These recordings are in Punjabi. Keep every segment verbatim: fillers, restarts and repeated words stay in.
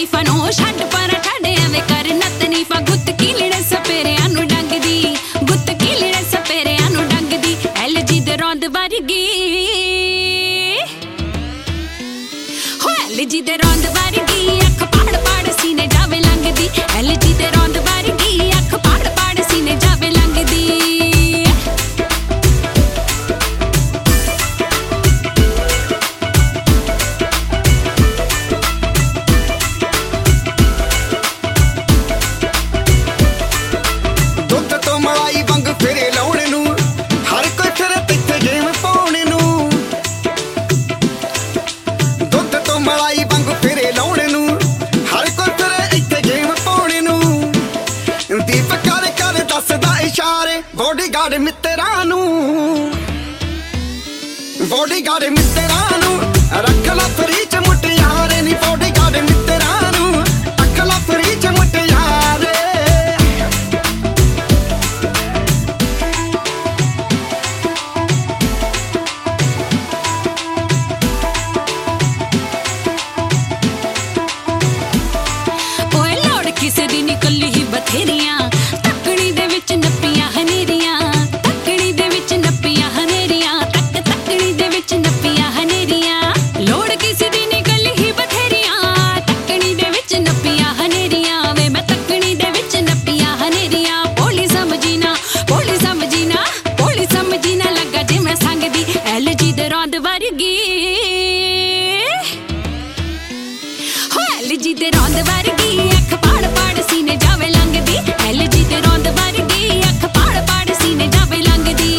ਤਰੀਫਾਂ ਨੂੰ ਛੱਡ ਪਰ ਛੱਡ ਐਵੇਂ ਕਰ ਨਾ ਤਰੀਫਾਂ ਗੁੱਤ ਕੀਲੜੇ ਸਪੇਰਿਆਂ ਨੂੰ ਡੰਗਦੀ ਗੁੱਤ ਕੀਲੜੇ ਸਪੇਰਿਆਂ ਨੂੰ ਡੰਗਦੀ ਐਲਜੀ ਦੇ ਰੌਂਦ ਵਰਗੀ ਹੋ ਐਲਜੀ ਦੇ ਰੌਂਦ ਵਰਗੀ ਅੱਖ ਪਾੜ ਪਾੜ ਸੀਨੇ ਜਾਵੇ ਲੰਘਦੀ ਐਲਜੀ ਦੇ ਰੌਂਦ ਵਰਗੀ ਅੱਖ ਪਾੜ ਪਾੜ ਸੀਨੇ ਜਾਵੇ ਲੰਘਦੀ ਬੋਡੀਗਾਰਡ ਮਿੱਤਰਾਂ ਨੂੰ ਬੋਡੀਗਾਰਡ ਮਿੱਤਰਾਂ ਨੂੰ ਰੱਖ ਲਾ ਫਰੀ ਚ ਮੁਟਿਆਰੇ ਨੀ ਬੋਡੀਗਾਰਡ ਮਿੱਤਰਾਂ ਨੂੰ ਰੱਖ ਲਾ ਫਰੀ ਚ ਮੁਟਿਆਰੇ ਓਏ ਲੋੜ ਕਿਸੇ ਦੀ ਨਿਕਲੀ ਹੀ ਬਥੇਰੀਆਂ ਤੱਕੜੀ ਦੇ ਵਿੱਚ ਨੱਪੀਆਂ ਹਨੇਰੀਆਂ ਤੱਕੜੀ ਦੇ ਵਿੱਚ ਨੱਪੀਆਂ ਹਨੇਰੀਆਂ ਤੱਕ ਤੱਕੜੀ ਦੇ ਵਿੱਚ ਨੱਪੀਆਂ ਹਨੇਰੀਆਂ ਲੋੜ ਕਿਸੇ ਦੀ ਨਿਕਲੀ ਹੀ ਬਥੇਰੀਆਂ ਤੱਕੜੀ ਦੇ ਵਿੱਚ ਨੱਪੀਆਂ ਹਨੇਰੀਆਂ ਵੇ ਮੈਂ ਤੱਕੜੀ ਦੇ ਵਿੱਚ ਨੱਪੀਆਂ ਹਨੇਰੀਆਂ ਭੋਲੀ ਸਮਝੀ ਨਾ ਭੋਲੀ ਸਮਝੀ ਨਾ ਭੋਲੀ ਸਮਝੀ ਨਾ ਲੱਗਾ ਜਿਵੇਂ ਸੰਗਦੀ ਐਲਜੀ ਦੇ ਰੌਂਦ ਵਰਗੀ ਹੋ ਐਲਜੀ ਦੇ ਰੌਂਦ ਵਰਗੀ ਅੱਖ ਪਾੜ ਪਾੜ ਸੀਨੇ ਜਾਵੇ ਲੰਘਦੀ ਐਲਜੀ ਦੇ ਰੌਂਦ ਵਰਗੀ ਅੱਖ ਪਾੜ ਪਾੜ ਸੀਨੇ ਜਾਵੇ ਲੰਘਦੀ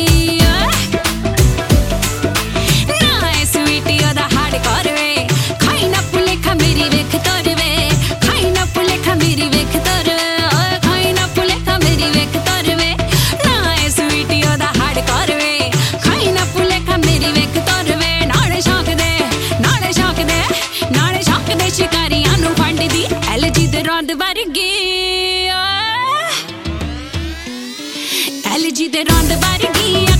ਨਾ ਐ ਸਵੀਟੀ ਉਹਦਾ ਹਾੜ ਕਰਵੇ ਖਾਈ ਨਾ ਭੁਲੇਖਾ ਮੇਰੀ ਵੇਖ ਤੋਰਵੇ ਖਾਈ ਨਾ ਭੁਲੇਖਾ ਮੇਰੀ ਵੇਖ ਤੋਰਵੇ ਓਏ ਖਾਈ ਨਾ ਭੁਲੇਖਾ ਮੇਰੀ ਵੇਖ ਤੋਰਵੇ ਨਾ ਐ ਸਵੀਟੀ ਉਹਦਾ ਹਾੜ ਕਰਵੇ ਖਾਈ ਨਾ ਭੁਲੇਖਾ ਮੇਰੀ ਵੇਖ ਤੋਰਵੇ ਨਾਲੇ ਸ਼ੌਕ ਦੇ ਨਾਲੇ ਸ਼ੌਕ ਦੇ ਨਾਲੇ ਸ਼ੌਕ ਦੇ ਸ਼ਿਕਾਰੀਆਂ ਨੂੰ ਫੰਡਦੀ ਐਲਜੀ ਦੇ ਰੌਂਦ ਵਰਗੀ ਐਲਜੀ ਦੇ ਰੌਂਦ ਵਰਗੀ